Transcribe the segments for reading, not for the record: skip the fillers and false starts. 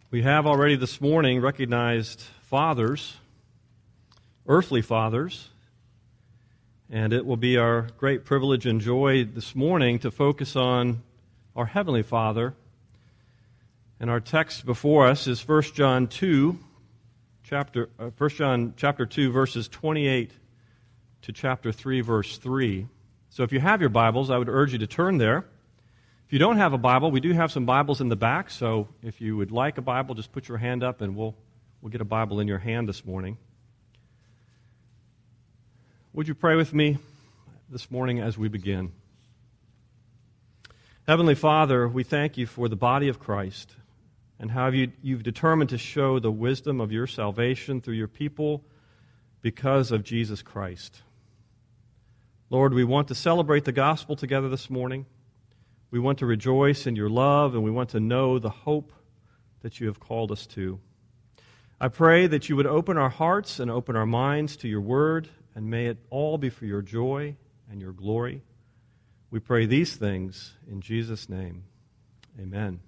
We have already this morning recognized fathers, earthly fathers, and it will be our great privilege and joy this morning to focus on our Heavenly Father. And our text before us is 1 John chapter 2, verses 28 to chapter 3, verse 3. So if you have your Bibles, I would urge you to turn there. If you don't have a Bible, we do have some Bibles in the back, so if you would like a Bible, just put your hand up and we'll get a Bible in your hand this morning. Would you pray with me this morning as we begin? Heavenly Father, we thank you for the body of Christ and how you've determined to show the wisdom of your salvation through your people because of Jesus Christ. Lord, we want to celebrate the gospel together this morning. We want to rejoice in your love, and we want to know the hope that you have called us to. I pray that you would open our hearts and open our minds to your word, and may it all be for your joy and your glory. We pray these things in Jesus' name. Amen.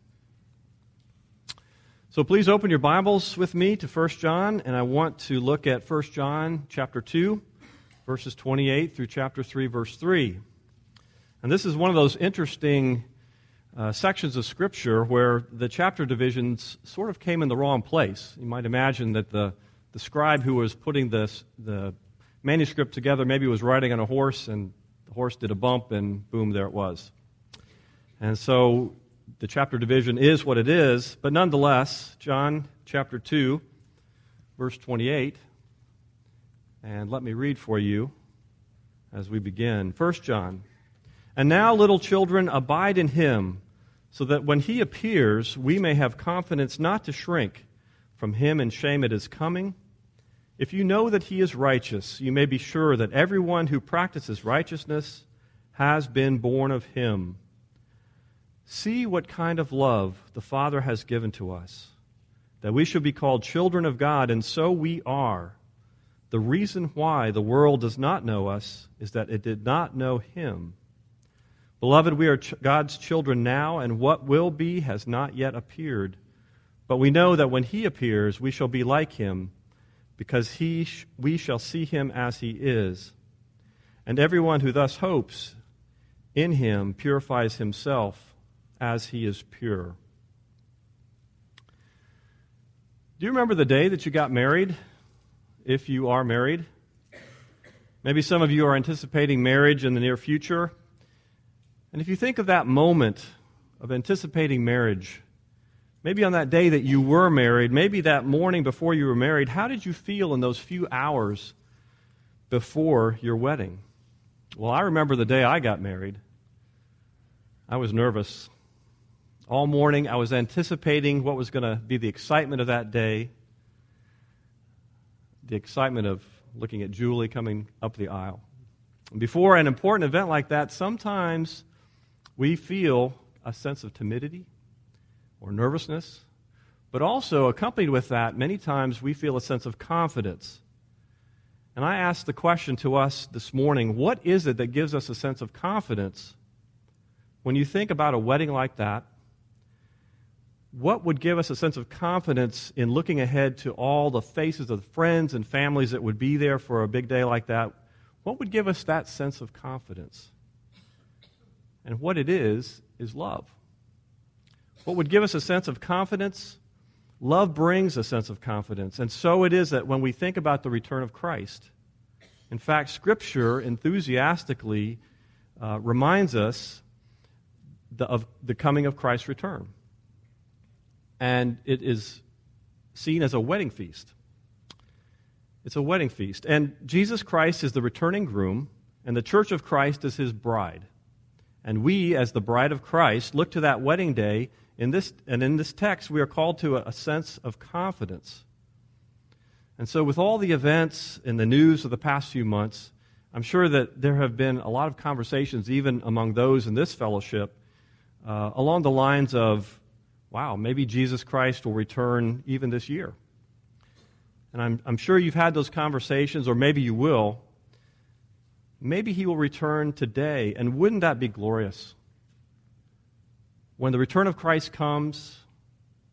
So please open your Bibles with me to 1 John, and I want to look at 1 John chapter 2, verses 28 through chapter 3, verse 3. And this is one of those interesting sections of Scripture where the chapter divisions sort of came in the wrong place. You might imagine that the scribe who was putting the manuscript together maybe was riding on a horse, and the horse did a bump, and boom, there it was. And so the chapter division is what it is, but nonetheless, John chapter 2, verse 28, and let me read for you as we begin. 1 John. And now, little children, abide in him, so that when he appears, we may have confidence not to shrink from him in shame at his coming. If you know that he is righteous, you may be sure that everyone who practices righteousness has been born of him. See what kind of love the Father has given to us, that we should be called children of God, and so we are. The reason why the world does not know us is that it did not know him. Beloved, we are God's children now, and what will be has not yet appeared. But we know that when he appears, we shall be like him, because we shall see him as he is. And everyone who thus hopes in him purifies himself as he is pure. Do you remember the day that you got married, if you are married? Maybe some of you are anticipating marriage in the near future. And if you think of that moment of anticipating marriage, maybe on that day that you were married, maybe that morning before you were married, how did you feel in those few hours before your wedding? Well, I remember the day I got married. I was nervous. All morning I was anticipating what was going to be the excitement of that day, the excitement of looking at Julie coming up the aisle. And before an important event like that, sometimes we feel a sense of timidity or nervousness, but also accompanied with that, many times we feel a sense of confidence. And I asked the question to us this morning, what is it that gives us a sense of confidence when you think about a wedding like that? What would give us a sense of confidence in looking ahead to all the faces of the friends and families that would be there for a big day like that? What would give us that sense of confidence? And what it is love. What would give us a sense of confidence? Love brings a sense of confidence. And so it is that when we think about the return of Christ, in fact, Scripture enthusiastically reminds us of the coming of Christ's return. And it is seen as a wedding feast. It's a wedding feast. And Jesus Christ is the returning groom, and the church of Christ is his bride. And we, as the bride of Christ, look to that wedding day. In this text, we are called to a sense of confidence. And so with all the events in the news of the past few months, I'm sure that there have been a lot of conversations, even among those in this fellowship, along the lines of, wow, maybe Jesus Christ will return even this year. And I'm sure you've had those conversations, or maybe you will. Maybe he will return today, and wouldn't that be glorious? When the return of Christ comes,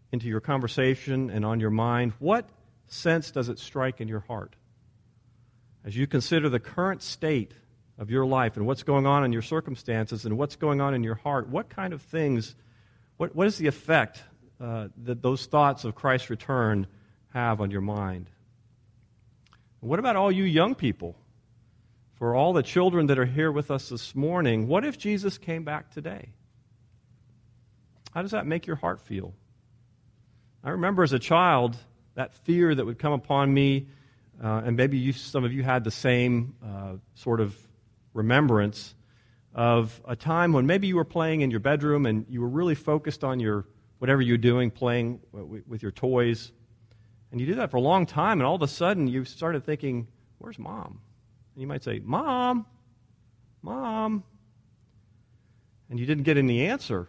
into your conversation and on your mind, what sense does it strike in your heart? As you consider the current state of your life and what's going on in your circumstances and what's going on in your heart, what kind of things, what is the effect that those thoughts of Christ's return have on your mind? What about all you young people? For all the children that are here with us this morning, what if Jesus came back today? How does that make your heart feel? I remember as a child that fear that would come upon me, and maybe some of you had the same sort of remembrance of a time when maybe you were playing in your bedroom and you were really focused on your whatever you're doing, playing with your toys. And you did that for a long time, and all of a sudden you started thinking, where's Mom? And you might say, Mom, Mom. And you didn't get any answer.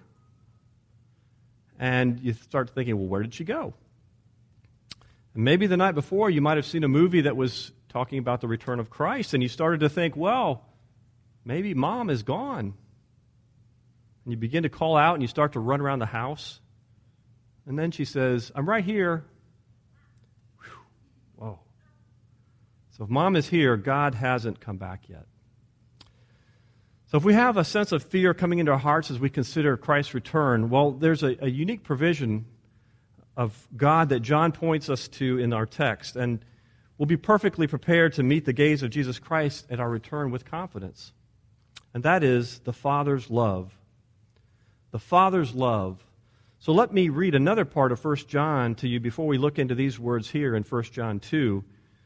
And you start thinking, well, where did she go? And maybe the night before you might have seen a movie that was talking about the return of Christ, and you started to think, well, maybe Mom is gone. And you begin to call out, and you start to run around the house. And then she says, I'm right here. Whew. Whoa. So if Mom is here, God hasn't come back yet. So if we have a sense of fear coming into our hearts as we consider Christ's return, well, there's a unique provision of God that John points us to in our text, and we'll be perfectly prepared to meet the gaze of Jesus Christ at our return with confidence. And that is the Father's love. The Father's love. So let me read another part of 1 John to you before we look into these words here in 1 John 2.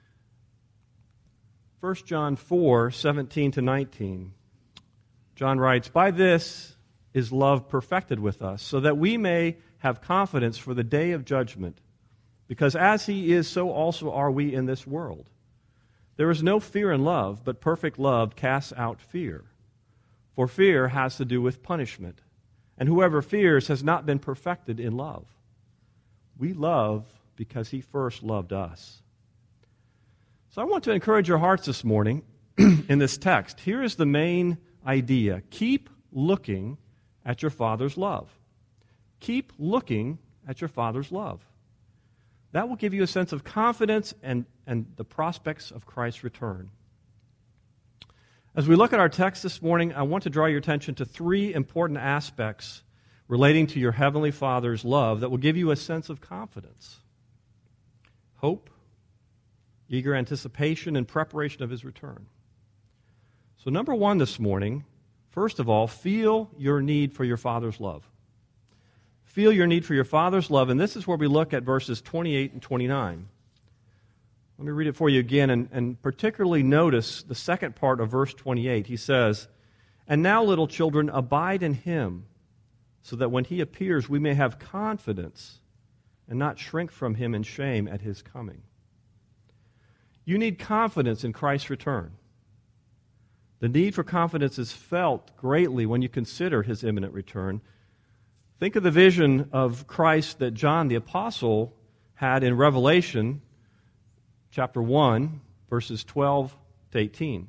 1 John 4, 17 to 19. John writes, by this is love perfected with us, so that we may have confidence for the day of judgment. Because as He is, so also are we in this world. There is no fear in love, but perfect love casts out fear. For fear has to do with punishment. And whoever fears has not been perfected in love. We love because He first loved us. So I want to encourage your hearts this morning in this text. Here is the main idea. Keep looking at your Father's love. Keep looking at your Father's love. That will give you a sense of confidence and the prospects of Christ's return. As we look at our text this morning, I want to draw your attention to three important aspects relating to your Heavenly Father's love that will give you a sense of confidence. Hope, eager anticipation, and preparation of His return. So number one this morning, first of all, feel your need for your Father's love. Feel your need for your Father's love, and this is where we look at verses 28 and 29. Let me read it for you again, and particularly notice the second part of verse 28. He says, and now, little children, abide in Him, so that when He appears, we may have confidence and not shrink from Him in shame at His coming. You need confidence in Christ's return. The need for confidence is felt greatly when you consider His imminent return. Think of the vision of Christ that John the Apostle had in Revelation chapter 1, verses 12 to 18.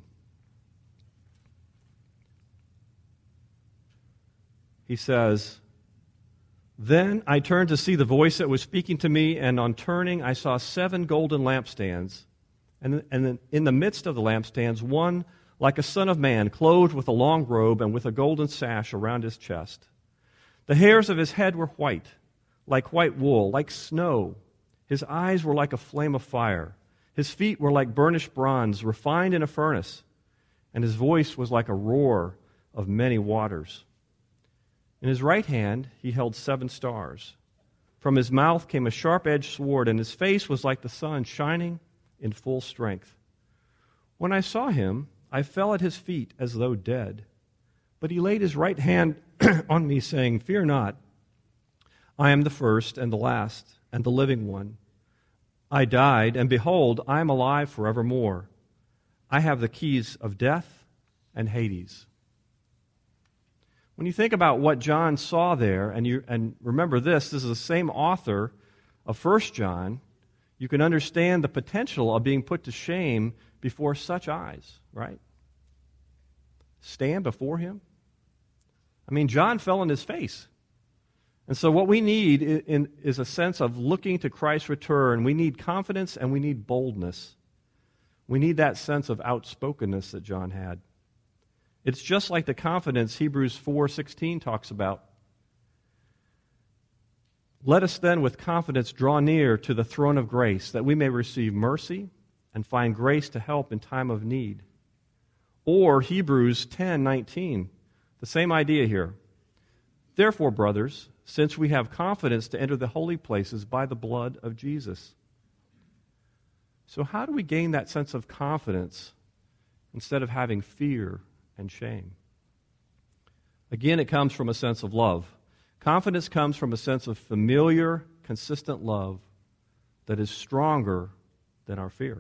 He says, then I turned to see the voice that was speaking to me, and on turning I saw 7 golden lampstands, and in the midst of the lampstands one like a son of man, clothed with a long robe and with a golden sash around his chest. The hairs of his head were white, like white wool, like snow. His eyes were like a flame of fire. His feet were like burnished bronze, refined in a furnace, and his voice was like a roar of many waters. In his right hand he held 7 stars. From his mouth came a sharp-edged sword, and his face was like the sun shining in full strength. When I saw him, I fell at his feet as though dead. But he laid his right hand on me, saying, fear not. I am the first and the last and the living one. I died, and behold, I am alive forevermore. I have the keys of death and Hades. When you think about what John saw there, and remember this is the same author of 1 John, you can understand the potential of being put to shame before such eyes, right? Stand before Him. I mean, John fell on his face. And so what we need is a sense of looking to Christ's return. We need confidence and we need boldness. We need that sense of outspokenness that John had. It's just like the confidence Hebrews 4:16 talks about. Let us then with confidence draw near to the throne of grace, that we may receive mercy and find grace to help in time of need. Or Hebrews 10:19, the same idea here. Therefore, brothers, since we have confidence to enter the holy places by the blood of Jesus. So how do we gain that sense of confidence instead of having fear and shame? Again, it comes from a sense of love. Confidence comes from a sense of familiar, consistent love that is stronger than our fear.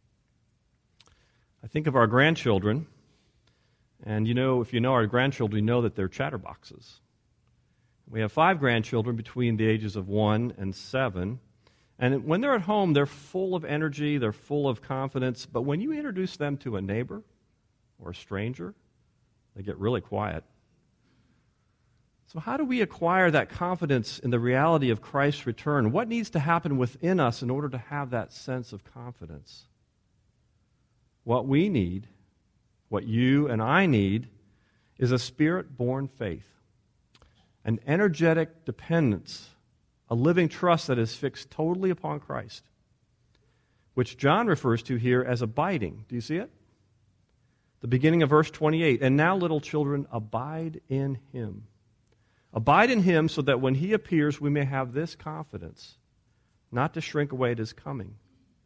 I think of our grandchildren, and if you know our grandchildren, you know that they're chatterboxes. We have 5 grandchildren between the ages of 1 and 7. And when they're at home, they're full of energy, they're full of confidence. But when you introduce them to a neighbor or a stranger, they get really quiet. So how do we acquire that confidence in the reality of Christ's return? What needs to happen within us in order to have that sense of confidence? What we need, what you and I need, is a Spirit-born faith. An energetic dependence, a living trust that is fixed totally upon Christ, which John refers to here as abiding. Do you see it? The beginning of verse 28, and now, little children, abide in Him. Abide in Him so that when He appears, we may have this confidence, not to shrink away at His coming.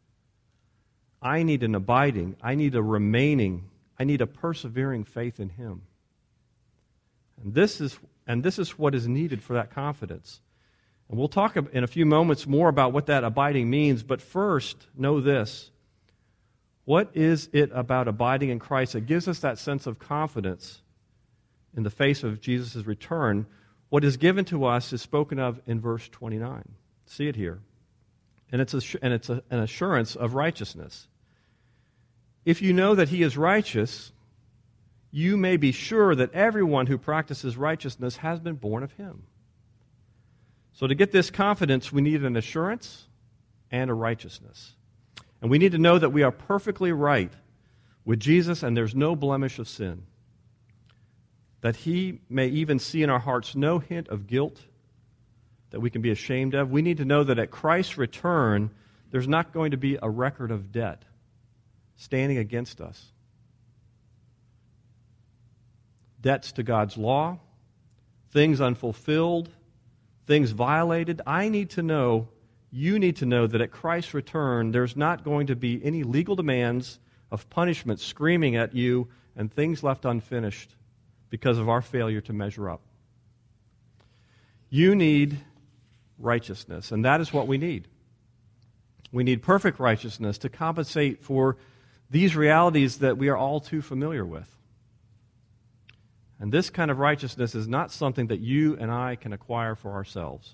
I need an abiding, I need a remaining, I need a persevering faith in Him. And this is what is needed for that confidence. And we'll talk in a few moments more about what that abiding means, but first, know this. What is it about abiding in Christ that gives us that sense of confidence in the face of Jesus' return? What is given to us is spoken of in verse 29. See it here. And it's an assurance of righteousness. If you know that He is righteous, you may be sure that everyone who practices righteousness has been born of Him. So to get this confidence, we need an assurance and a righteousness. And we need to know that we are perfectly right with Jesus and there's no blemish of sin. That He may even see in our hearts no hint of guilt that we can be ashamed of. We need to know that at Christ's return, there's not going to be a record of debt standing against us. Debts to God's law, things unfulfilled, things violated. I need to know, you need to know that at Christ's return, there's not going to be any legal demands of punishment screaming at you and things left unfinished because of our failure to measure up. You need righteousness, and that is what we need. We need perfect righteousness to compensate for these realities that we are all too familiar with. And this kind of righteousness is not something that you and I can acquire for ourselves.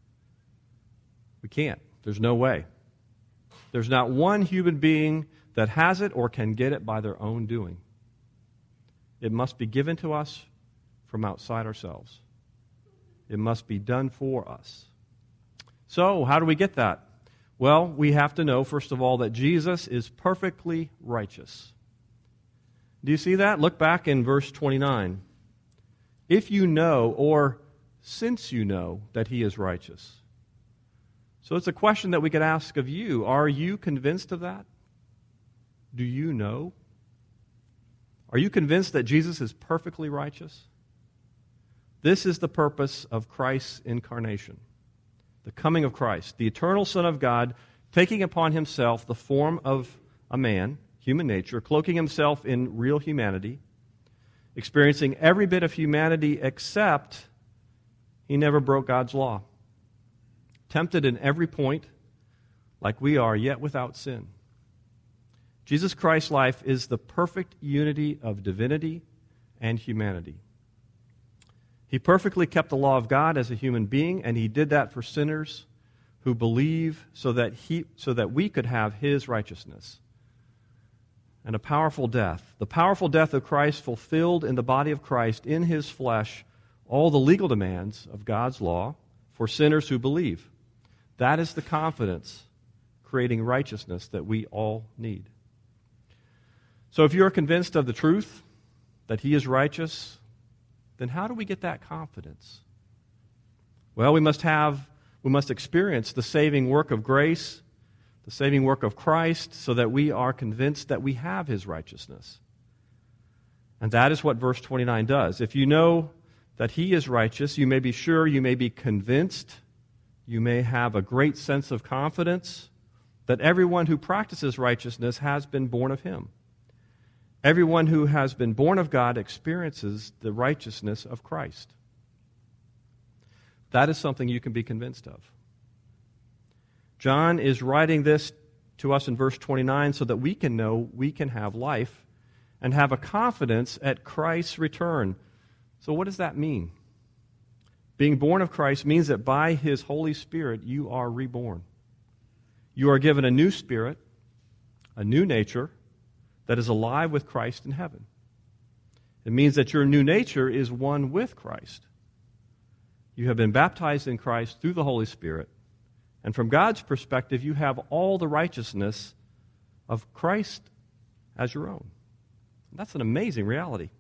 We can't. There's no way. There's not one human being that has it or can get it by their own doing. It must be given to us from outside ourselves. It must be done for us. So, how do we get that? Well, we have to know, first of all, that Jesus is perfectly righteous. Do you see that? Look back in verse 29. If you know, or since you know, that He is righteous. So it's a question that we could ask of you. Are you convinced of that? Do you know? Are you convinced that Jesus is perfectly righteous? This is the purpose of Christ's incarnation. The coming of Christ, the eternal Son of God, taking upon Himself the form of a man, human nature, cloaking Himself in real humanity, experiencing every bit of humanity except He never broke God's law. Tempted in every point, like we are, yet without sin. Jesus Christ's life is the perfect unity of divinity and humanity. He perfectly kept the law of God as a human being, and He did that for sinners who believe so that we could have His righteousness. And a powerful death. The powerful death of Christ fulfilled in the body of Christ, in His flesh, all the legal demands of God's law for sinners who believe. That is the confidence creating righteousness that we all need. So if you're convinced of the truth, that He is righteous, then how do we get that confidence? Well, we must experience the saving work of grace, the saving work of Christ, so that we are convinced that we have His righteousness. And that is what verse 29 does. If you know that He is righteous, you may be sure, you may be convinced, you may have a great sense of confidence that everyone who practices righteousness has been born of Him. Everyone who has been born of God experiences the righteousness of Christ. That is something you can be convinced of. John is writing this to us in verse 29 so that we can know we can have life and have a confidence at Christ's return. So what does that mean? Being born of Christ means that by His Holy Spirit you are reborn. You are given a new spirit, a new nature that is alive with Christ in heaven. It means that your new nature is one with Christ. You have been baptized in Christ through the Holy Spirit, and from God's perspective, you have all the righteousness of Christ as your own. That's an amazing reality.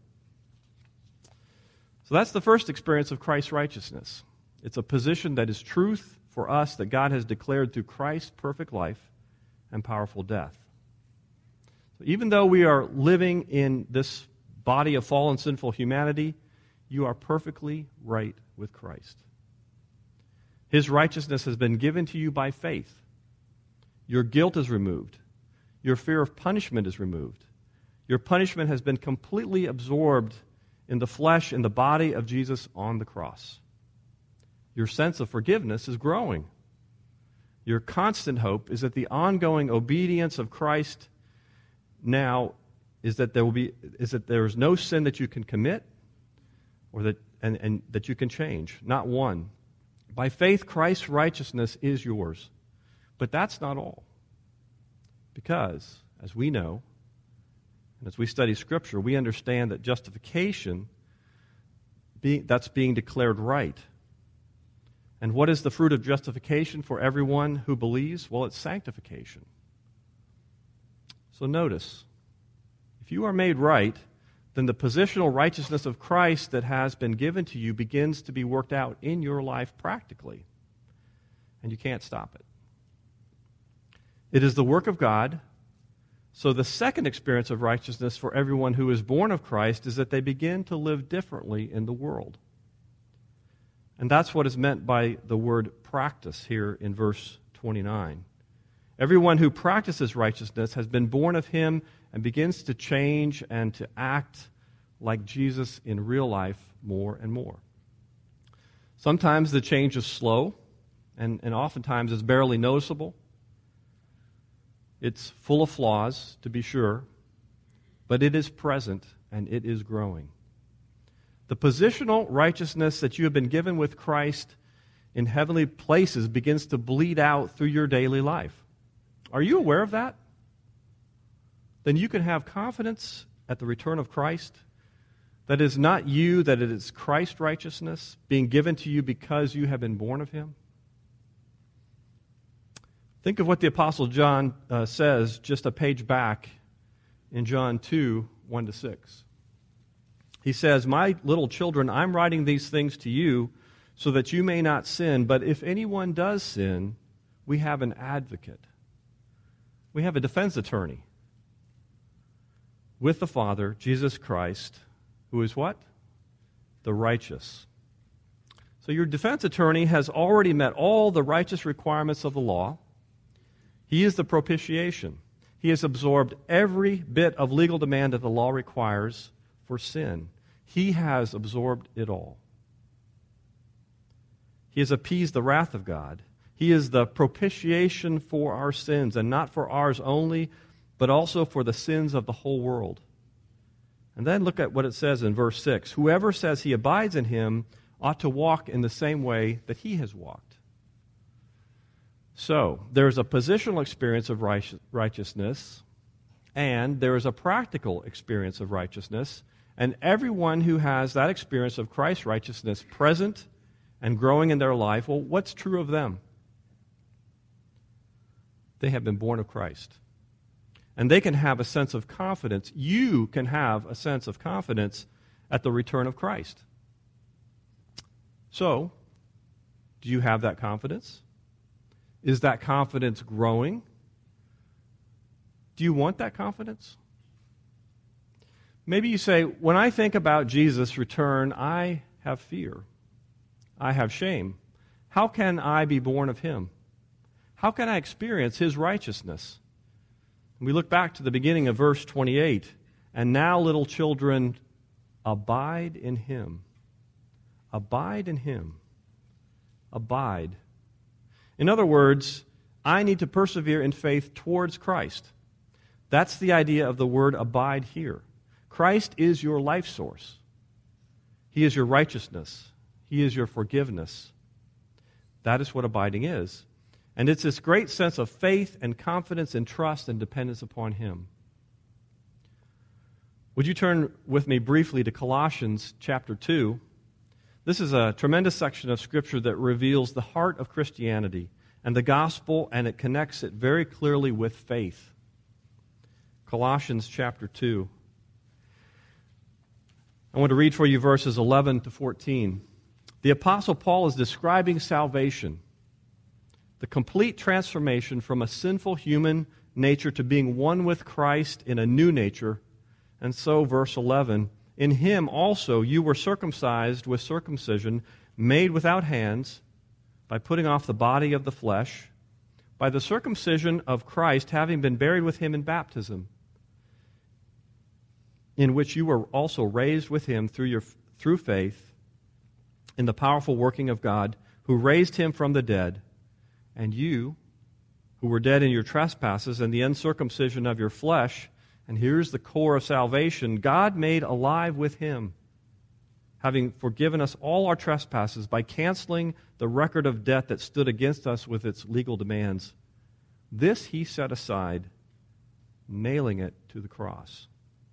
So that's the first experience of Christ's righteousness. It's a position that is truth for us that God has declared through Christ's perfect life and powerful death. So even though we are living in this body of fallen, sinful humanity, you are perfectly right with Christ. His righteousness has been given to you by faith. Your guilt is removed. Your fear of punishment is removed. Your punishment has been completely absorbed in the flesh, in the body of Jesus on the cross. Your sense of forgiveness is growing. Your constant hope is that the ongoing obedience of Christ now is that there is no sin that you can commit or that and that you can change, not one. By faith, Christ's righteousness is yours. But that's not all. Because, as we know, and as we study Scripture, we understand that justification, that's being declared right. And what is the fruit of justification for everyone who believes? Well, it's sanctification. So notice, if you are made right, then the positional righteousness of Christ that has been given to you begins to be worked out in your life practically. And you can't stop it. It is the work of God. So the second experience of righteousness for everyone who is born of Christ is that they begin to live differently in the world. And that's what is meant by the word practice here in verse 29. Everyone who practices righteousness has been born of Him and begins to change and to act like Jesus in real life more and more. Sometimes the change is slow, and oftentimes it's barely noticeable. It's full of flaws, to be sure, but it is present and it is growing. The positional righteousness that you have been given with Christ in heavenly places begins to bleed out through your daily life. Are you aware of that? Then you can have confidence at the return of Christ that it is not you, that it is Christ's righteousness being given to you because you have been born of Him. Think of what the Apostle John says just a page back in John 2, 1-6. He says, "My little children, I'm writing these things to you so that you may not sin, but if anyone does sin, we have an advocate." We have a defense attorney with the Father, Jesus Christ, who is what? The righteous. So your defense attorney has already met all the righteous requirements of the law. He is the propitiation. He has absorbed every bit of legal demand that the law requires for sin. He has absorbed it all. He has appeased the wrath of God. He is the propitiation for our sins, and not for ours only, but also for the sins of the whole world. And then look at what it says in verse 6. Whoever says he abides in Him ought to walk in the same way that He has walked. So, there's a positional experience of righteousness, and there is a practical experience of righteousness, and everyone who has that experience of Christ's righteousness present and growing in their life, well, what's true of them? They have been born of Christ. And they can have a sense of confidence. You can have a sense of confidence at the return of Christ. So, do you have that confidence? Is that confidence growing? Do you want that confidence? Maybe you say, when I think about Jesus' return, I have fear. I have shame. How can I be born of him? How can I experience his righteousness? We look back to the beginning of verse 28. And now, little children, abide in him. Abide in him. Abide. In other words, I need to persevere in faith towards Christ. That's the idea of the word abide here. Christ is your life source. He is your righteousness. He is your forgiveness. That is what abiding is. And it's this great sense of faith and confidence and trust and dependence upon him. Would you turn with me briefly to Colossians chapter 2? This is a tremendous section of Scripture that reveals the heart of Christianity and the gospel, and it connects it very clearly with faith. Colossians chapter 2. I want to read for you verses 11 to 14. The Apostle Paul is describing salvation, the complete transformation from a sinful human nature to being one with Christ in a new nature. And so, verse 11, in him also you were circumcised with circumcision made without hands, by putting off the body of the flesh, by the circumcision of Christ, having been buried with him in baptism, in which you were also raised with him through faith in the powerful working of God, who raised him from the dead. And you, who were dead in your trespasses and the uncircumcision of your flesh, and here's the core of salvation, God made alive with him, having forgiven us all our trespasses by canceling the record of debt that stood against us with its legal demands. This he set aside, nailing it to the cross.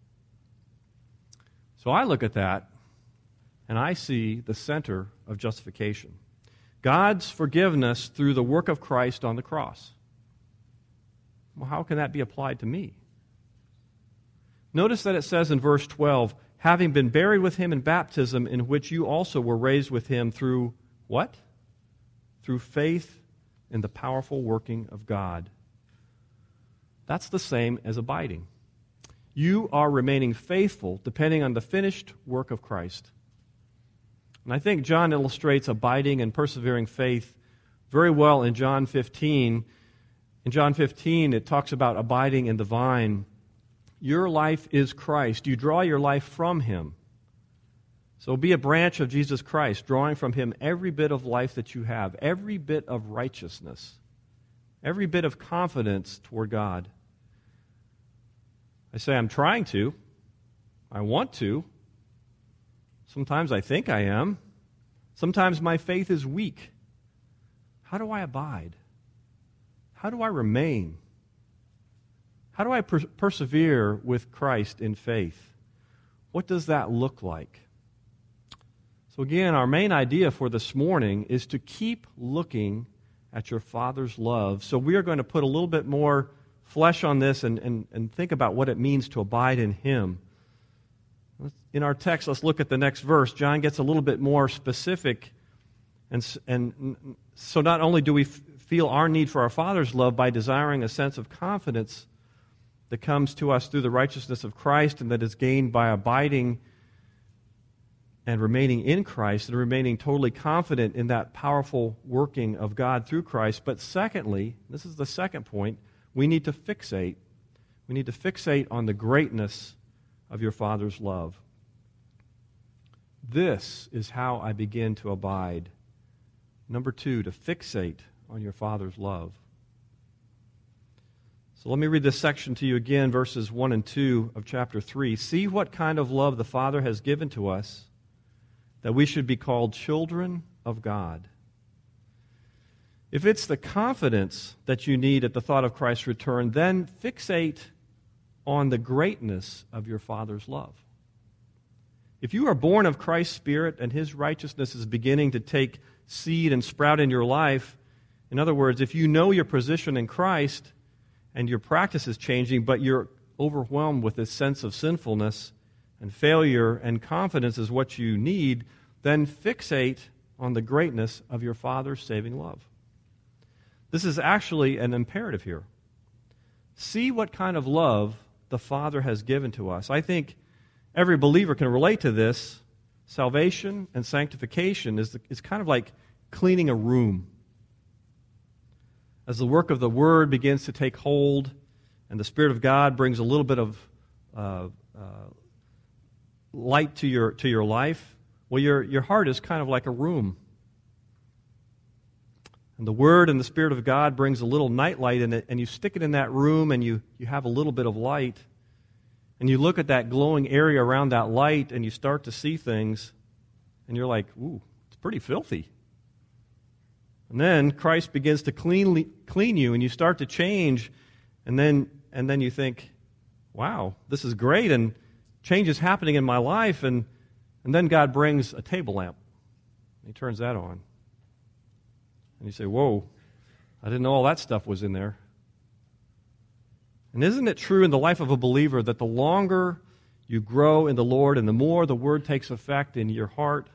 So I look at that, and I see the center of justification. God's forgiveness through the work of Christ on the cross. Well, how can that be applied to me? Notice that it says in verse 12, having been buried with him in baptism, in which you also were raised with him through what? Through faith in the powerful working of God. That's the same as abiding. You are remaining faithful depending on the finished work of Christ. And I think John illustrates abiding and persevering faith very well in John 15. In John 15, it talks about abiding in the vine. Your life is Christ. You draw your life from him. So be a branch of Jesus Christ, drawing from him every bit of life that you have, every bit of righteousness, every bit of confidence toward God. I say I'm trying to. I want to. Sometimes I think I am. Sometimes my faith is weak. How do I abide? How do I remain? How do I persevere with Christ in faith? What does that look like? So again, our main idea for this morning is to keep looking at your Father's love. So we are going to put a little bit more flesh on this and think about what it means to abide in him. In our text, let's look at the next verse. John gets a little bit more specific. And so not only do we feel our need for our Father's love by desiring a sense of confidence that comes to us through the righteousness of Christ and that is gained by abiding and remaining in Christ and remaining totally confident in that powerful working of God through Christ. But secondly, this is the second point, we need to fixate. We need to fixate on the greatness of your Father's love. This is how I begin to abide. Number 2, to fixate on your Father's love. So let me read this section to you again, verses 1 and 2 of chapter 3. See what kind of love the Father has given to us, that we should be called children of God. If it's the confidence that you need at the thought of Christ's return, then fixate on the greatness of your Father's love. If you are born of Christ's Spirit and his righteousness is beginning to take seed and sprout in your life. In other words, if you know your position in Christ and your practice is changing, but you're overwhelmed with this sense of sinfulness and failure and confidence is what you need, then fixate on the greatness of your Father's saving love. This is actually an imperative here. See what kind of love the Father has given to us. I think every believer can relate to this. Salvation and sanctification is kind of like cleaning a room. As the work of the Word begins to take hold and the Spirit of God brings a little bit of light to your life, well, your heart is kind of like a room. And the Word and the Spirit of God brings a little nightlight in it, and you stick it in that room, and you have a little bit of light. And you look at that glowing area around that light, and you start to see things, and you're like, ooh, it's pretty filthy. And then Christ begins to clean you, and you start to change, and then you think, wow, this is great, and change is happening in my life, and then God brings a table lamp. He turns that on. And you say, whoa, I didn't know all that stuff was in there. And isn't it true in the life of a believer that the longer you grow in the Lord and the more the Word takes effect in your heart,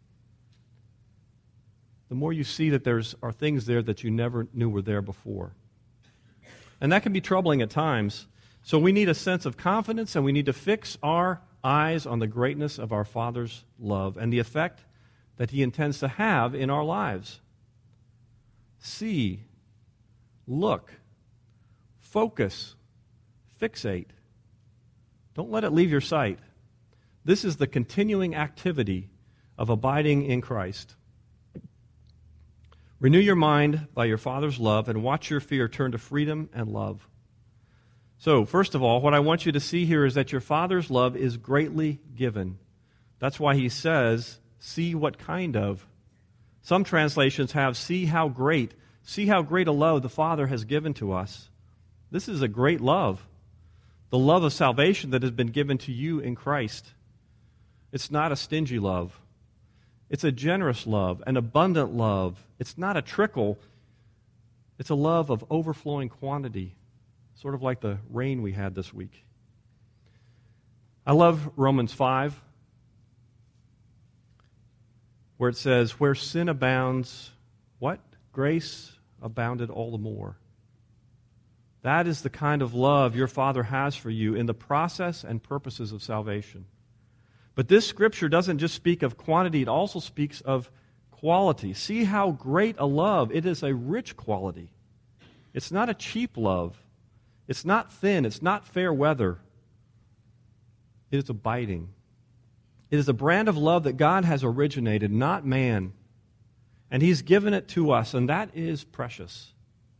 the more you see that there are things there that you never knew were there before. And that can be troubling at times. So we need a sense of confidence, and we need to fix our eyes on the greatness of our Father's love and the effect that He intends to have in our lives. See, look, focus, fixate. Don't let it leave your sight. This is the continuing activity of abiding in Christ. Renew your mind by your Father's love and watch your fear turn to freedom and love. So, first of all, what I want you to see here is that your Father's love is greatly given. That's why He says, see what kind of. Some translations have, see how great a love the Father has given to us. This is a great love. The love of salvation that has been given to you in Christ. It's not a stingy love. It's a generous love, an abundant love. It's not a trickle. It's a love of overflowing quantity, sort of like the rain we had this week. I love Romans 5, where it says, where sin abounds, what? Grace abounded all the more. That is the kind of love your Father has for you in the process and purposes of salvation. But this Scripture doesn't just speak of quantity, it also speaks of quality. See how great a love. It is a rich quality. It's not a cheap love. It's not thin. It's not fair weather. It is abiding. It is a brand of love that God has originated, not man. And He's given it to us, and that is precious.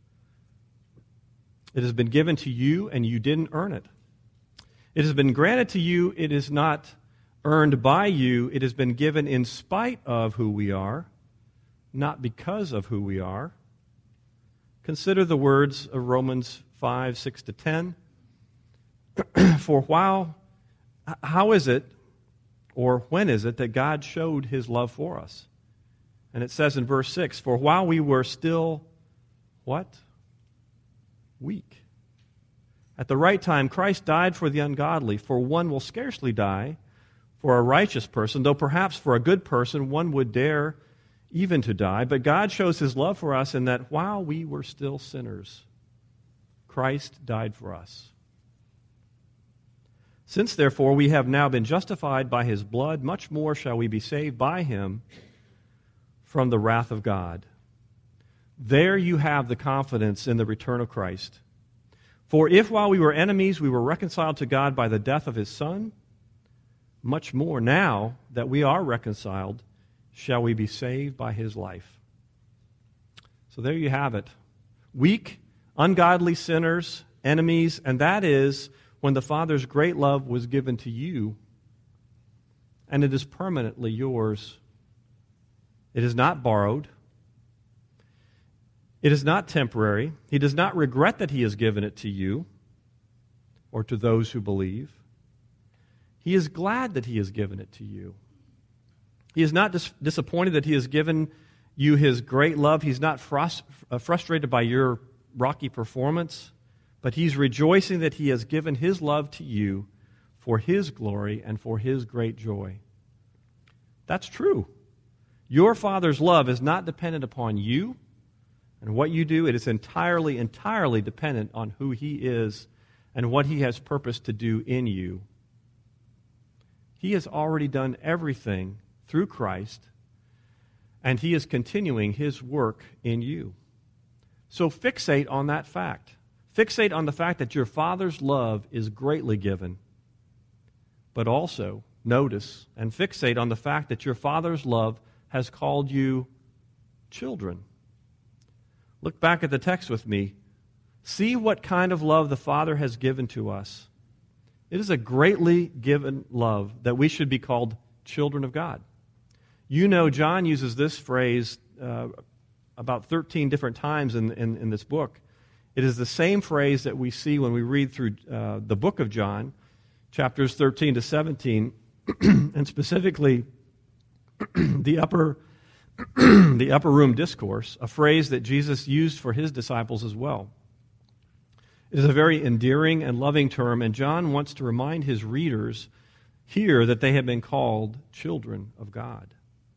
It has been given to you, and you didn't earn it. It has been granted to you. It is not earned by you. It has been given in spite of who we are, not because of who we are. Consider the words of Romans 5, 6 to 10. For how is it, or when is it, that God showed His love for us? And it says in verse 6, for while we were still, what? Weak. At the right time, Christ died for the ungodly, for one will scarcely die for a righteous person, though perhaps for a good person one would dare even to die. But God shows His love for us in that while we were still sinners, Christ died for us. Since, therefore, we have now been justified by His blood, much more shall we be saved by Him from the wrath of God. There you have the confidence in the return of Christ. For if while we were enemies we were reconciled to God by the death of His Son, much more now that we are reconciled shall we be saved by His life. So there you have it. Weak, ungodly sinners, enemies, and that is when the Father's great love was given to you, and it is permanently yours. It is not borrowed. It is not temporary. He does not regret that He has given it to you or to those who believe. He is glad that He has given it to you. He is not disappointed that He has given you his great love. He's not frustrated by your rocky performance, but he's rejoicing that he has given his love to you for his glory and for his great joy. That's true. Your Father's love is not dependent upon you and what you do. It is entirely dependent on who he is and what he has purposed to do in you. He has already done everything through Christ, and he is continuing his work in you. So fixate on that fact. Fixate on the fact that your Father's love is greatly given. But also, notice and fixate on the fact that your Father's love has called you children. Look back at the text with me. See what kind of love the Father has given to us. It is a greatly given love that we should be called children of God. You know, John uses this phrase about 13 different times in this book. It is the same phrase that we see when we read through the book of John, chapters 13 to 17, and specifically the upper room discourse, a phrase that Jesus used for his disciples as well. It is a very endearing and loving term, and John wants to remind his readers here that they have been called children of God.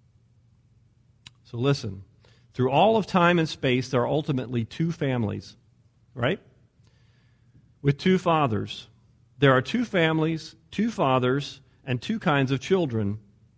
So listen, through all of time and space, there are ultimately two families, right? With two fathers. There are two families, two fathers, and two kinds of children.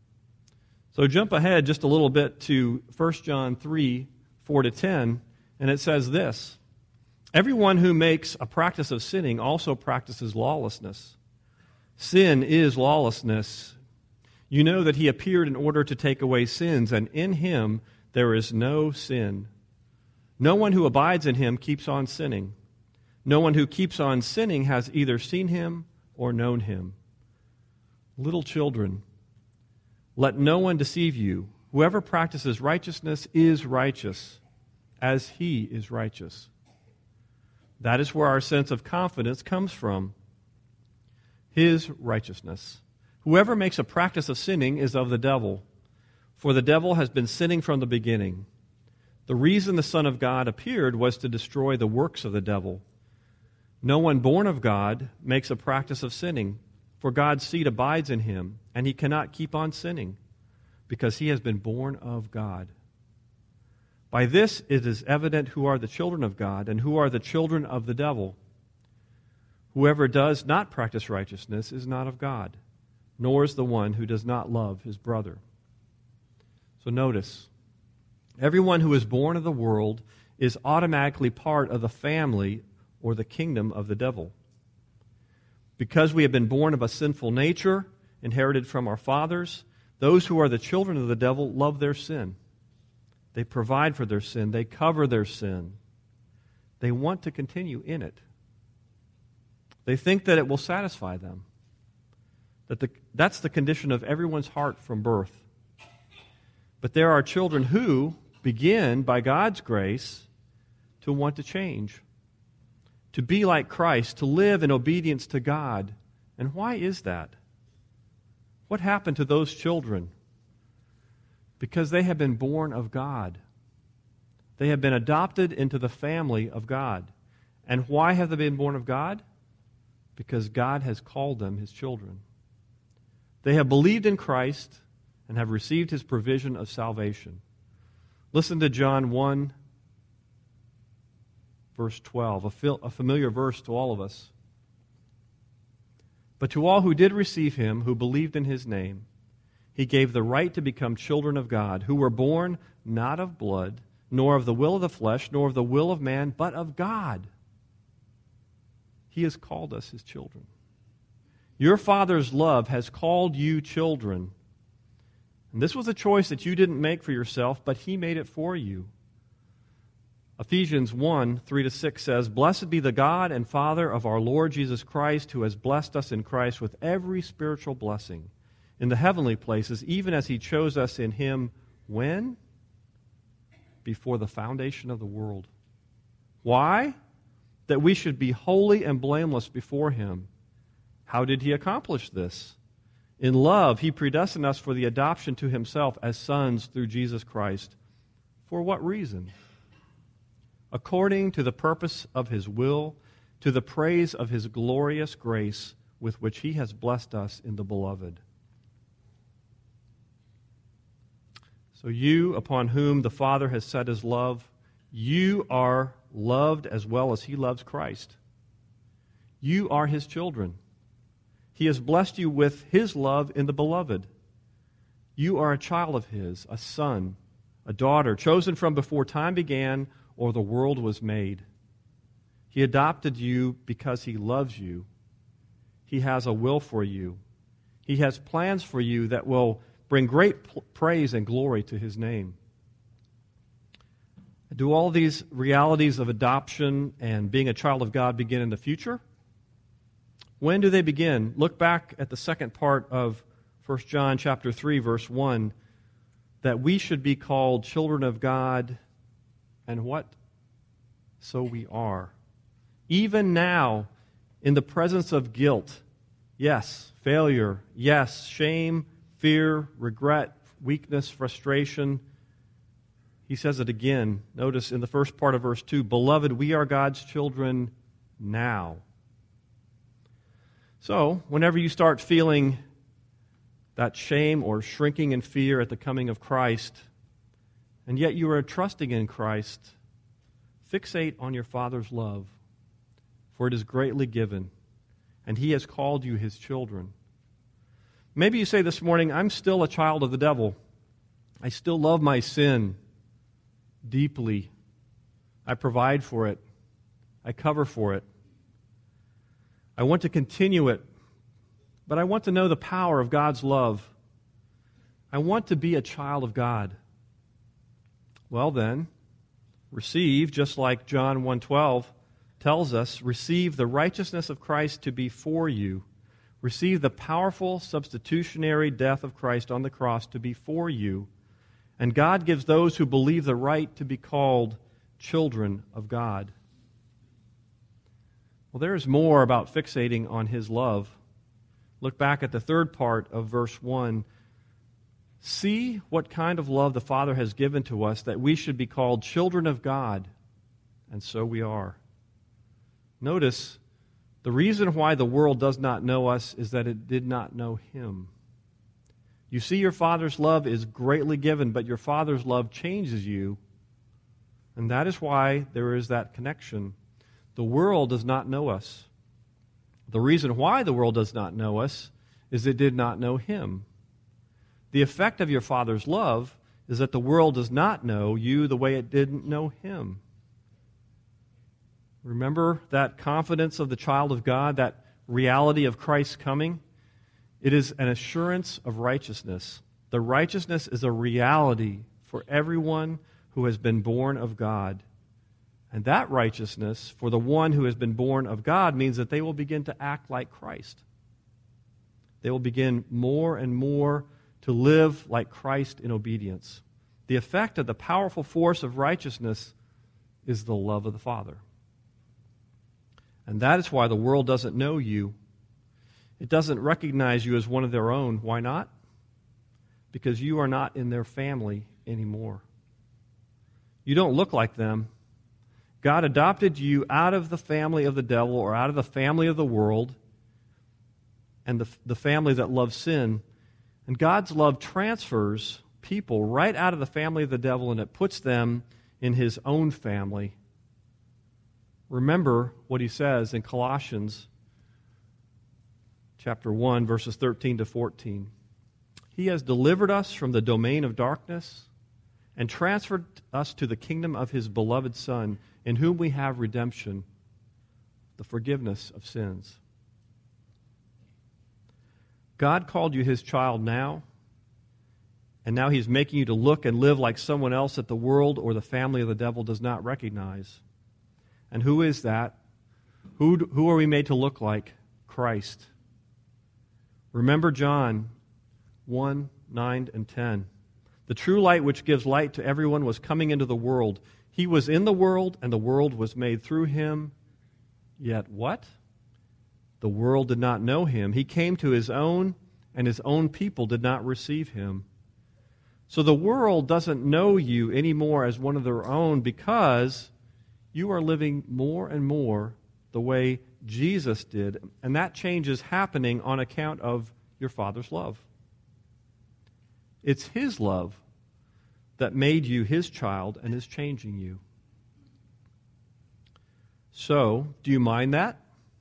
So jump ahead just a little bit to 1 John 3, 4-10, and it says this: everyone who makes a practice of sinning also practices lawlessness. Sin is lawlessness. You know that he appeared in order to take away sins, and in him there is no sin. No one who abides in him keeps on sinning. No one who keeps on sinning has either seen him or known him. Little children, let no one deceive you. Whoever practices righteousness is righteous, as he is righteous. That is where our sense of confidence comes from. His righteousness. Whoever makes a practice of sinning is of the devil, for the devil has been sinning from the beginning. The reason the Son of God appeared was to destroy the works of the devil. No one born of God makes a practice of sinning, for God's seed abides in him, and he cannot keep on sinning, because he has been born of God. By this it is evident who are the children of God and who are the children of the devil. Whoever does not practice righteousness is not of God, nor is the one who does not love his brother. So notice, everyone who is born of the world is automatically part of the family or the kingdom of the devil. Because we have been born of a sinful nature, inherited from our fathers, those who are the children of the devil love their sin. They provide for their sin. They cover their sin. They want to continue in it. They think that it will satisfy them. That's the condition of everyone's heart from birth. But there are children who begin, by God's grace, to want to change, to be like Christ, to live in obedience to God. And why is that? What happened to those children? Because they have been born of God. They have been adopted into the family of God. And why have they been born of God? Because God has called them his children. They have believed in Christ and have received his provision of salvation. Listen to John 1, verse 12, a familiar verse to all of us. But to all who did receive him, who believed in his name, he gave the right to become children of God, who were born not of blood, nor of the will of the flesh, nor of the will of man, but of God. He has called us his children. Your Father's love has called you children. And this was a choice that you didn't make for yourself, but he made it for you. Ephesians 1, 3-6 says, "Blessed be the God and Father of our Lord Jesus Christ, who has blessed us in Christ with every spiritual blessing in the heavenly places, even as he chose us in him." When? Before the foundation of the world. Why? That we should be holy and blameless before him. How did he accomplish this? In love, he predestined us for the adoption to himself as sons through Jesus Christ, For what reason? According to the purpose of His will, to the praise of His glorious grace with which He has blessed us in the Beloved. So you, upon whom the Father has set His love, you are loved as well as He loves Christ. You are His children. He has blessed you with His love in the Beloved. You are a child of His, a son, a daughter, chosen from before time began or the world was made. He adopted you because He loves you. He has a will for you. He has plans for you that will bring great praise and glory to His name. Do all these realities of adoption and being a child of God begin in the future? When do they begin? Look back at the second part of 1 John chapter 3, verse 1, that we should be called children of God, and what? So we are. Even now, in the presence of guilt, yes, failure, yes, shame, fear, regret, weakness, frustration. He says it again. Notice in the first part of verse 2, Beloved, we are God's children now. So, whenever you start feeling that shame or shrinking in fear at the coming of Christ, and yet you are trusting in Christ, fixate on your Father's love, for it is greatly given, and He has called you His children. Maybe you say this morning, I'm still a child of the devil. I still love my sin deeply. I provide for it. I cover for it. I want to continue it, but I want to know the power of God's love. I want to be a child of God. Well then, receive, just like John 1:12 tells us, receive the righteousness of Christ to be for you. Receive the powerful substitutionary death of Christ on the cross to be for you. And God gives those who believe the right to be called children of God. Well, there is more about fixating on His love. Look back at the third part of verse 1. See what kind of love the Father has given to us that we should be called children of God, and so we are. Notice, the reason why the world does not know us is that it did not know Him. You see, your Father's love is greatly given, but your Father's love changes you, and that is why there is that connection. The world does not know us. The reason why the world does not know us is it did not know Him. The effect of your Father's love is that the world does not know you the way it didn't know Him. Remember that confidence of the child of God, that reality of Christ's coming? It is an assurance of righteousness. The righteousness is a reality for everyone who has been born of God. And that righteousness for the one who has been born of God means that they will begin to act like Christ. They will begin more and more to live like Christ in obedience. The effect of the powerful force of righteousness is the love of the Father. And that is why the world doesn't know you. It doesn't recognize you as one of their own. Why not? Because you are not in their family anymore. You don't look like them. God adopted you out of the family of the devil or out of the family of the world and the family that loves sin. And God's love transfers people right out of the family of the devil and it puts them in His own family. Remember what He says in Colossians chapter 1, verses 13 to 14. He has delivered us from the domain of darkness and transferred us to the kingdom of His beloved Son, in whom we have redemption, the forgiveness of sins. God called you His child now, and now He's making you to look and live like someone else that the world or the family of the devil does not recognize. And who is that? Who are we made to look like? Christ. Remember John 1, 9, and 10. The true light which gives light to everyone was coming into the world. He was in the world, and the world was made through Him. Yet what? The world did not know Him. He came to His own, and His own people did not receive Him. So the world doesn't know you anymore as one of their own because you are living more and more the way Jesus did, and that change is happening on account of your Father's love. It's His love that made you His child and is changing you. So, do you mind that?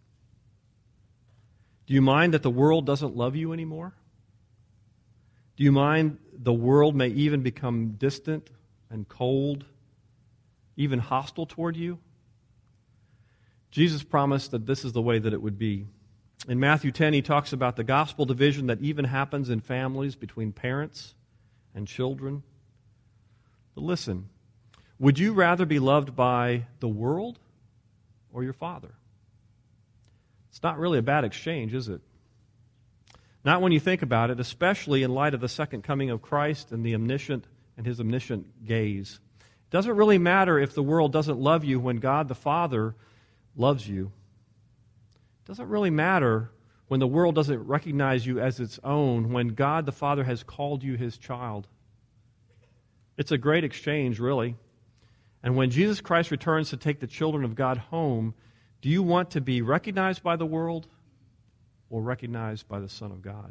Do you mind that the world doesn't love you anymore? Do you mind the world may even become distant and cold, even hostile toward you? Jesus promised that this is the way that it would be. In Matthew 10, He talks about the gospel division that even happens in families between parents and children. But listen, would you rather be loved by the world or your Father? It's not really a bad exchange, is it? Not when you think about it, especially in light of the second coming of Christ and the omniscient and His omniscient gaze. It doesn't really matter if the world doesn't love you when God the Father loves you. It doesn't really matter when the world doesn't recognize you as its own, when God the Father has called you His child. It's a great exchange, really. And when Jesus Christ returns to take the children of God home, do you want to be recognized by the world or recognized by the Son of God?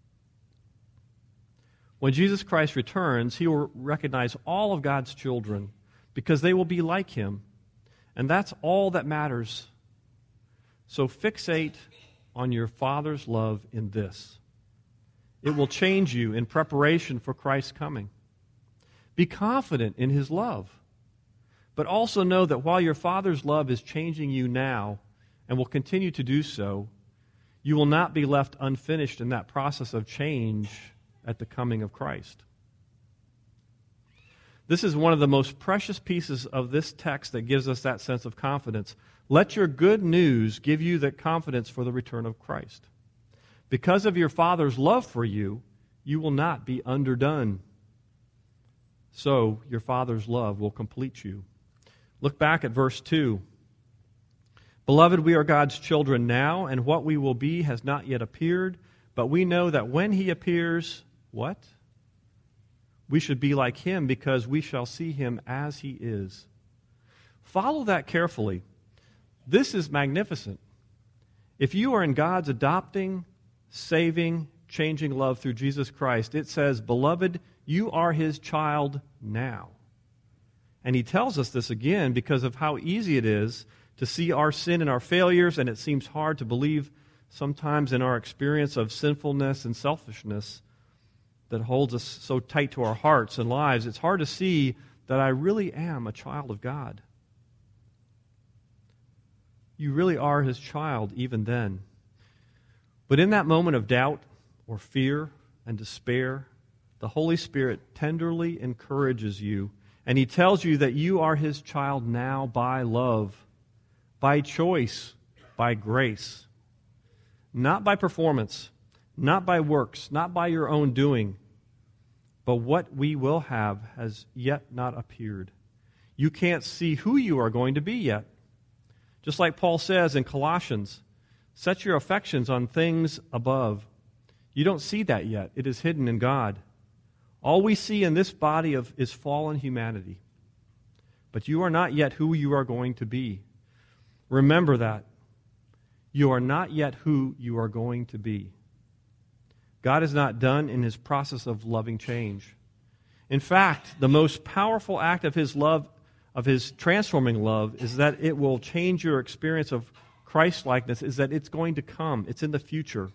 When Jesus Christ returns, He will recognize all of God's children because they will be like Him. And that's all that matters. So fixate on your Father's love in this. It will change you in preparation for Christ's coming. Be confident in His love. But also know that while your Father's love is changing you now and will continue to do so, you will not be left unfinished in that process of change at the coming of Christ. This is one of the most precious pieces of this text that gives us that sense of confidence. Let your good news give you that confidence for the return of Christ. Because of your Father's love for you, you will not be underdone. So your Father's love will complete you. Look back at verse 2. Beloved, we are God's children now, and what we will be has not yet appeared, but we know that when He appears, what? We should be like Him because we shall see Him as He is. Follow that carefully. This is magnificent. If you are in God's adopting, saving, changing love through Jesus Christ, it says, Beloved, you are His child now. And He tells us this again because of how easy it is to see our sin and our failures, and it seems hard to believe sometimes in our experience of sinfulness and selfishness that holds us so tight to our hearts and lives. It's hard to see that I really am a child of God. You really are His child even then. But in that moment of doubt or fear and despair, the Holy Spirit tenderly encourages you, and He tells you that you are His child now by love, by choice, by grace. Not by performance, not by works, not by your own doing, but what we will have has yet not appeared. You can't see who you are going to be yet. Just like Paul says in Colossians, set your affections on things above. You don't see that yet. It is hidden in God. All we see in this body is fallen humanity. But you are not yet who you are going to be. Remember that. You are not yet who you are going to be. God is not done in His process of loving change. In fact, the most powerful act of His love, of His transforming love, is that it will change your experience of Christ-likeness, is that it's going to come. It's in the future.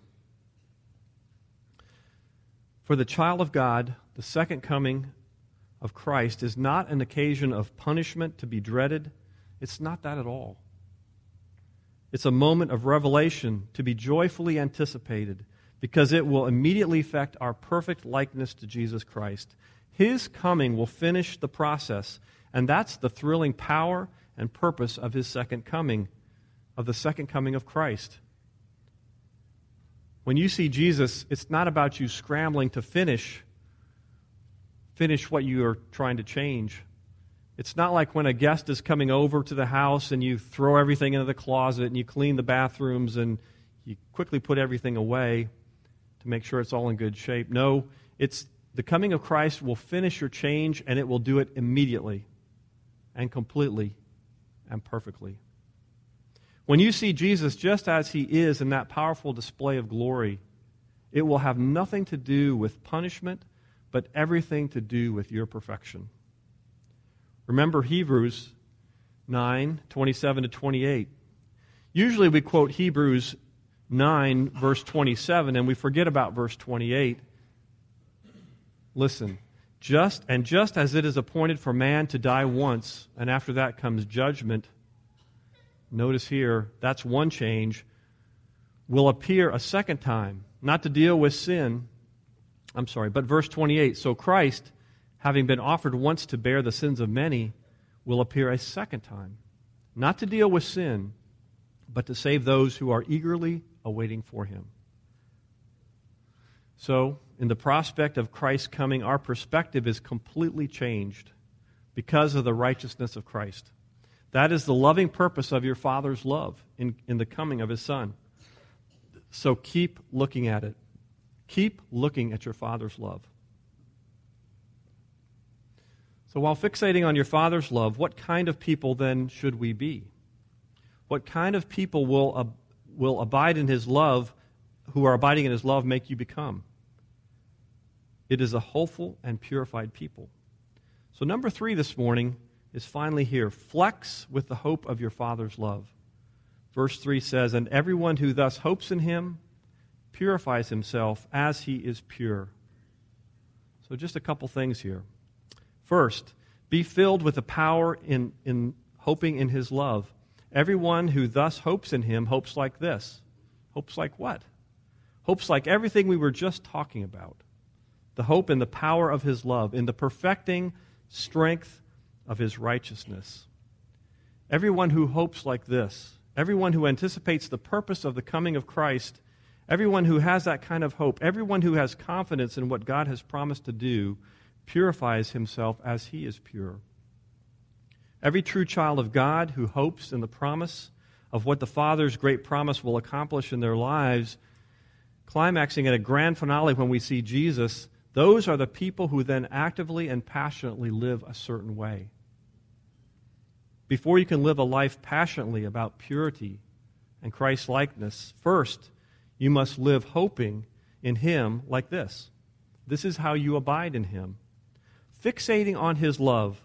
For the child of God, the second coming of Christ is not an occasion of punishment to be dreaded. It's not that at all. It's a moment of revelation to be joyfully anticipated because it will immediately affect our perfect likeness to Jesus Christ. His coming will finish the process, and that's the thrilling power and purpose of His second coming, of the second coming of Christ. When you see Jesus, it's not about you scrambling to finish what you are trying to change. It's not like when a guest is coming over to the house and you throw everything into the closet and you clean the bathrooms and you quickly put everything away to make sure it's all in good shape. No, it's the coming of Christ will finish your change, and it will do it immediately and completely and perfectly. When you see Jesus just as he is in that powerful display of glory, it will have nothing to do with punishment, but everything to do with your perfection. Remember Hebrews 9:27-28. Usually we quote Hebrews 9, verse 27, and we forget about verse 28. Listen, just as it is appointed for man to die once, and after that comes judgment, notice here, that's one change, will appear a second time, not to deal with sin. But verse 28, so Christ, having been offered once to bear the sins of many, will appear a second time, not to deal with sin, but to save those who are eagerly awaiting for him. So, in the prospect of Christ's coming, our perspective is completely changed because of the righteousness of Christ. That is the loving purpose of your Father's love in the coming of his Son. So keep looking at it. Keep looking at your Father's love. So while fixating on your Father's love, what kind of people then should we be? What kind of people will abide in his love, who are abiding in his love, make you become? It is a hopeful and purified people. So number 3 this morning is finally here. Flex with the hope of your Father's love. Verse 3 says, and everyone who thus hopes in him purifies himself as he is pure. So just a couple things here. First, be filled with the power in hoping in his love. Everyone who thus hopes in him hopes like this. Hopes like what? Hopes like everything we were just talking about. The hope in the power of his love, in the perfecting strength of his righteousness. Everyone who hopes like this, everyone who anticipates the purpose of the coming of Christ, everyone who has that kind of hope, everyone who has confidence in what God has promised to do, purifies himself as he is pure. Every true child of God who hopes in the promise of what the Father's great promise will accomplish in their lives, climaxing at a grand finale when we see Jesus, those are the people who then actively and passionately live a certain way. Before you can live a life passionately about purity and Christ-likeness, first, you must live hoping in him like this. This is how you abide in him. Fixating on his love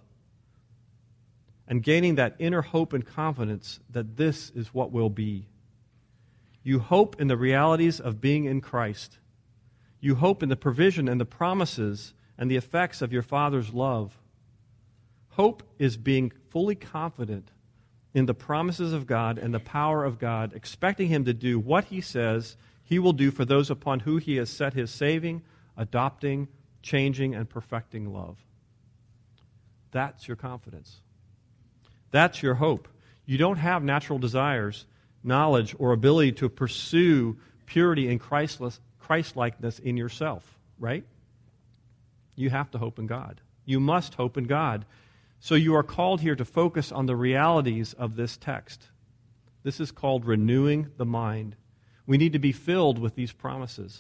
and gaining that inner hope and confidence that this is what will be. You hope in the realities of being in Christ. You hope in the provision and the promises and the effects of your Father's love. Hope is being fully confident in the promises of God and the power of God, expecting him to do what he says he will do for those upon whom he has set his saving, adopting, changing, and perfecting love. That's your confidence. That's your hope. You don't have natural desires, knowledge, or ability to pursue purity and Christ-likeness in yourself, right? You have to hope in God. You must hope in God. So you are called here to focus on the realities of this text. This is called renewing the mind. We need to be filled with these promises.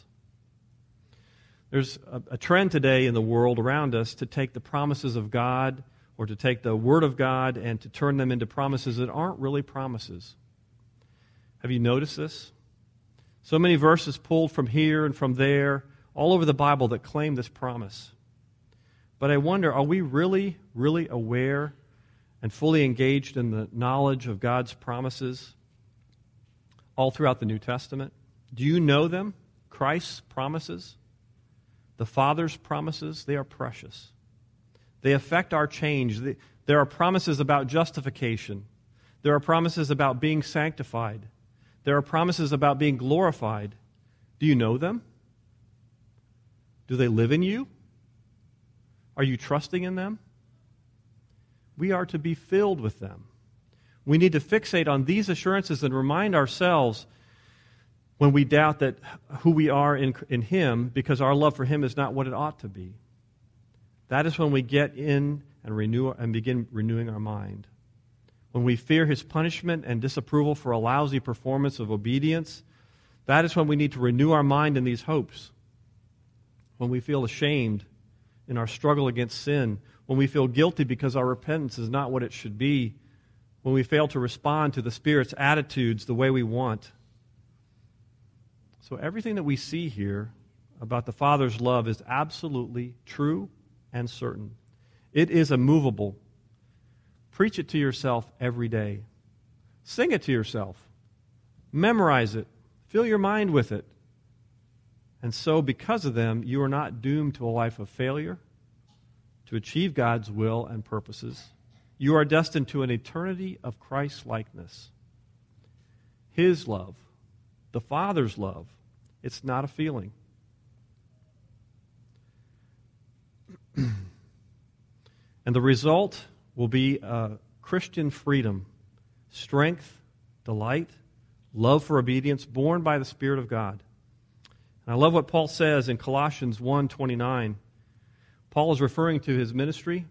There's a trend today in the world around us to take the promises of God or to take the Word of God and to turn them into promises that aren't really promises. Have you noticed this? So many verses pulled from here and from there, all over the Bible, that claim this promise. But I wonder, are we really, really aware and fully engaged in the knowledge of God's promises all throughout the New Testament? Do you know them? Christ's promises? The Father's promises? They are precious. They affect our change. There are promises about justification. There are promises about being sanctified. There are promises about being glorified. Do you know them? Do they live in you? Are you trusting in them? We are to be filled with them. We need to fixate on these assurances and remind ourselves when we doubt that who we are in Him, because our love for Him is not what it ought to be. That is when we get in and begin renewing our mind. When we fear His punishment and disapproval for a lousy performance of obedience, that is when we need to renew our mind in these hopes. When we feel ashamed in our struggle against sin, when we feel guilty because our repentance is not what it should be, when we fail to respond to the Spirit's attitudes the way we want. So everything that we see here about the Father's love is absolutely true and certain. It is immovable. Preach it to yourself every day. Sing it to yourself. Memorize it. Fill your mind with it. And so, because of them, you are not doomed to a life of failure, to achieve God's will and purposes. You are destined to an eternity of Christ-likeness. His love, the Father's love, it's not a feeling. And the result will be Christian freedom, strength, delight, love for obedience, born by the Spirit of God. And I love what Paul says in Colossians 1:29. Paul is referring to his ministry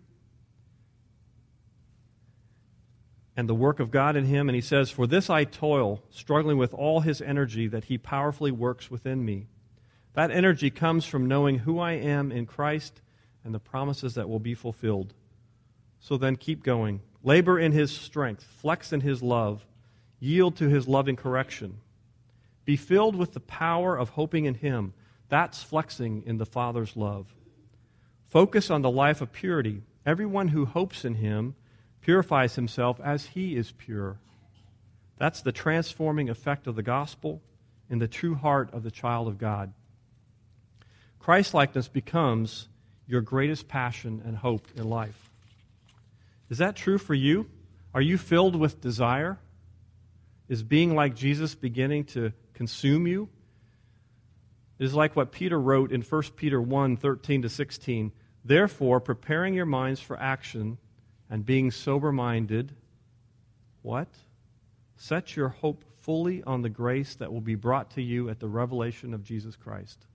and the work of God in him, and he says, "For this I toil, struggling with all his energy that he powerfully works within me." That energy comes from knowing who I am in Christ and the promises that will be fulfilled. So then keep going. Labor in his strength, flex in his love, yield to his loving correction. Be filled with the power of hoping in him. That's flexing in the Father's love. Focus on the life of purity. Everyone who hopes in him purifies himself as he is pure. That's the transforming effect of the gospel in the true heart of the child of God. Christ-likeness becomes your greatest passion and hope in life. Is that true for you? Are you filled with desire? Is being like Jesus beginning to consume you? It is like what Peter wrote in 1 Peter 1:13-16. Therefore, preparing your minds for action and being sober-minded, what? Set your hope fully on the grace that will be brought to you at the revelation of Jesus Christ.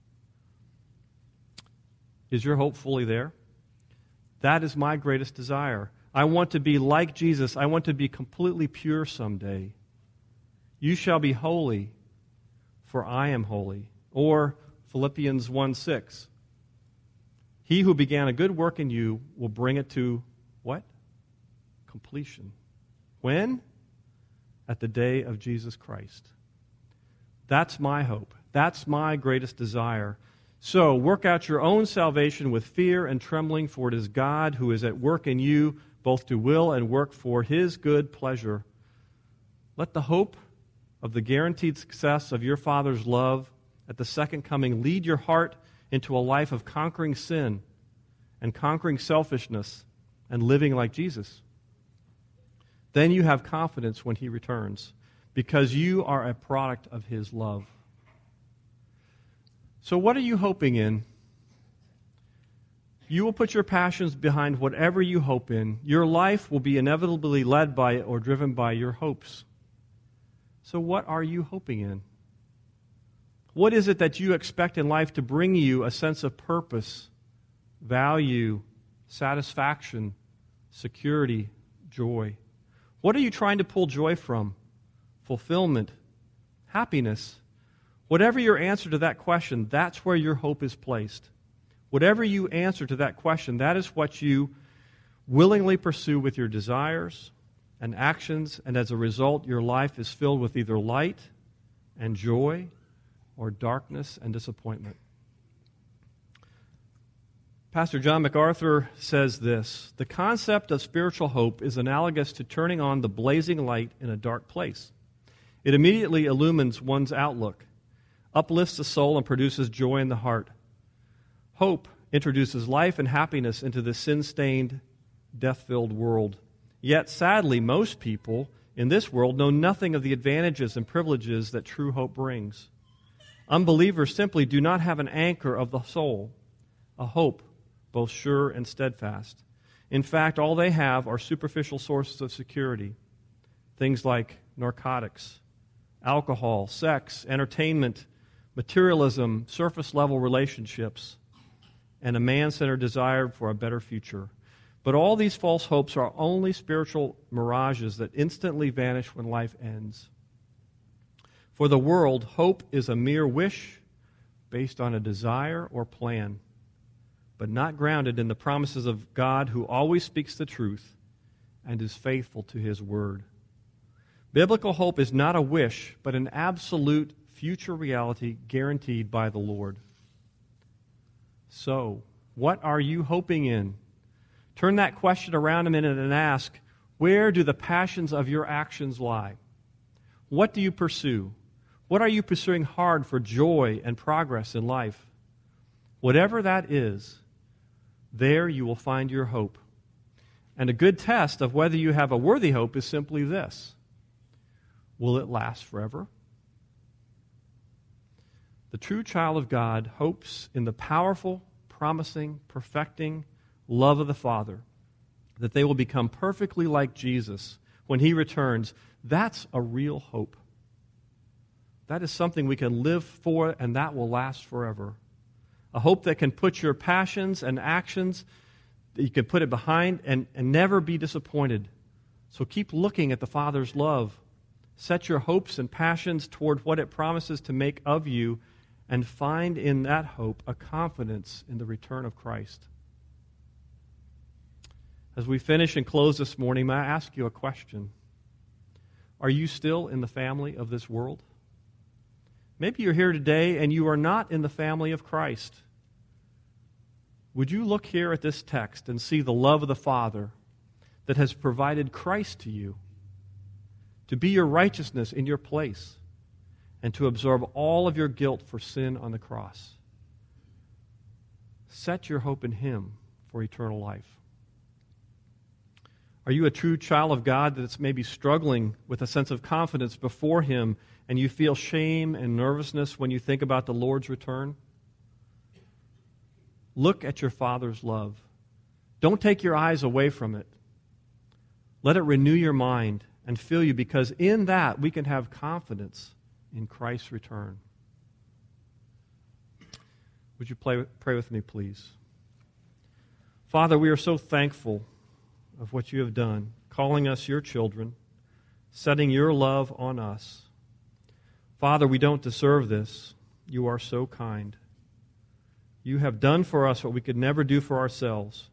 Is your hope fully there? That is my greatest desire. I want to be like Jesus. I want to be completely pure someday. You shall be holy, for I am holy. Or Philippians 1:6. He who began a good work in you will bring it to what? Completion. When? At the day of Jesus Christ. That's my hope. That's my greatest desire. So work out your own salvation with fear and trembling, for it is God who is at work in you, both to will and work for his good pleasure. Let the hope of the guaranteed success of your Father's love at the second coming lead your heart into a life of conquering sin and conquering selfishness and living like Jesus. Then you have confidence when he returns, because you are a product of his love. So what are you hoping in? You will put your passions behind whatever you hope in. Your life will be inevitably led by or driven by your hopes. So what are you hoping in? What is it that you expect in life to bring you a sense of purpose, value, satisfaction, security, joy? What are you trying to pull joy from? Fulfillment, happiness. Whatever your answer to that question, that's where your hope is placed. Whatever you answer to that question, that is what you willingly pursue with your desires and actions, and as a result, your life is filled with either light and joy or darkness and disappointment. Pastor John MacArthur says this: the concept of spiritual hope is analogous to turning on the blazing light in a dark place. It immediately illumines one's outlook, uplifts the soul, and produces joy in the heart. Hope introduces life and happiness into the sin-stained, death-filled world. Yet, sadly, most people in this world know nothing of the advantages and privileges that true hope brings. Unbelievers simply do not have an anchor of the soul, a hope both sure and steadfast. In fact, all they have are superficial sources of security, things like narcotics, alcohol, sex, entertainment, materialism, surface-level relationships, and a man-centered desire for a better future. But all these false hopes are only spiritual mirages that instantly vanish when life ends. For the world, hope is a mere wish based on a desire or plan. but not grounded in the promises of God who always speaks the truth and is faithful to his word. Biblical hope is not a wish, but an absolute future reality guaranteed by the Lord. So, what are you hoping in? Turn that question around a minute and ask, where do the passions of your actions lie? What do you pursue? What are you pursuing hard for joy and progress in life? Whatever that is, there you will find your hope. And a good test of whether you have a worthy hope is simply this: will it last forever? The true child of God hopes in the powerful, promising, perfecting love of the Father, that they will become perfectly like Jesus when he returns. That's a real hope. That is something we can live for, and that will last forever. A hope that can put your passions and actions, that you can put it behind and never be disappointed. So keep looking at the Father's love. Set your hopes and passions toward what it promises to make of you, and find in that hope a confidence in the return of Christ. As we finish and close this morning, may I ask you a question? Are you still in the family of this world? Maybe you're here today and you are not in the family of Christ. Would you look here at this text and see the love of the Father that has provided Christ to you, to be your righteousness in your place, and to absorb all of your guilt for sin on the cross? Set your hope in him for eternal life. Are you a true child of God that's maybe struggling with a sense of confidence before him, and you feel shame and nervousness when you think about the Lord's return? Look at your Father's love. Don't take your eyes away from it. Let it renew your mind and fill you, because in that we can have confidence in Christ's return. Would you pray with me, please? Father, we are so thankful of what you have done, calling us your children, setting your love on us. Father, we don't deserve this. You are so kind. You have done for us what we could never do for ourselves.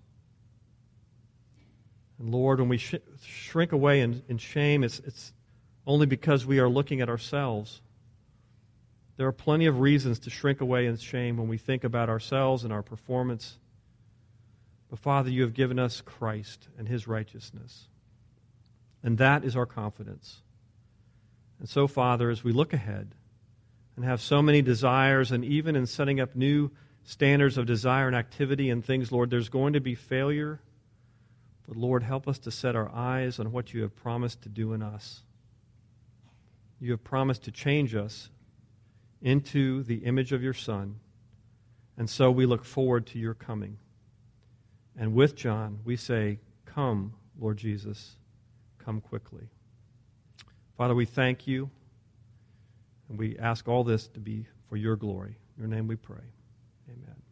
And Lord, when we shrink away in shame, it's only because we are looking at ourselves. There are plenty of reasons to shrink away in shame when we think about ourselves and our performance. But Father, you have given us Christ and his righteousness. And that is our confidence. And so, Father, as we look ahead and have so many desires, and even in setting up new standards of desire and activity and things, Lord, there's going to be failure. But Lord, help us to set our eyes on what you have promised to do in us. You have promised to change us into the image of your Son. And so we look forward to your coming. And with John, we say, come, Lord Jesus, come quickly. Father, we thank you, and we ask all this to be for your glory. In your name we pray. Amen.